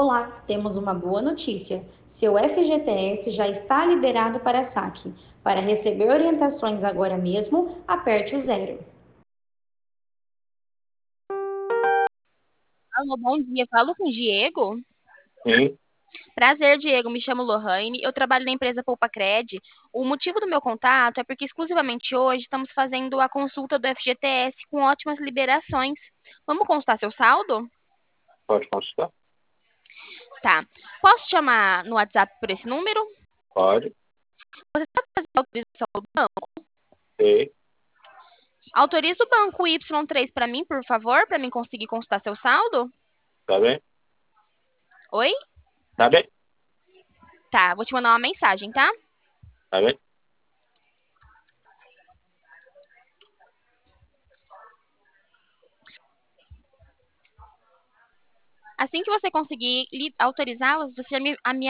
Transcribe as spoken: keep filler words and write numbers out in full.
Olá, temos uma boa notícia. Seu F G T S já está liberado para saque. Para receber orientações agora mesmo, aperte o zero. Alô, bom dia. Falo com o Diego. Sim, Prazer, Diego. Me chamo Lohane. Eu trabalho na empresa Poupa Cred. O motivo do meu contato é porque exclusivamente hoje estamos fazendo a consulta do F G T S com ótimas liberações. Vamos consultar seu saldo? pode consultar? Tá. Posso chamar no WhatsApp por esse número? Pode. Você sabe fazer a autorização do banco? Sei. Autoriza o banco Y três para mim, por favor, para mim conseguir consultar seu saldo? Tá bem? Oi? Tá bem? Tá, vou te mandar uma mensagem, tá? Tá bem? Assim que você conseguir li- autorizar, você me, a me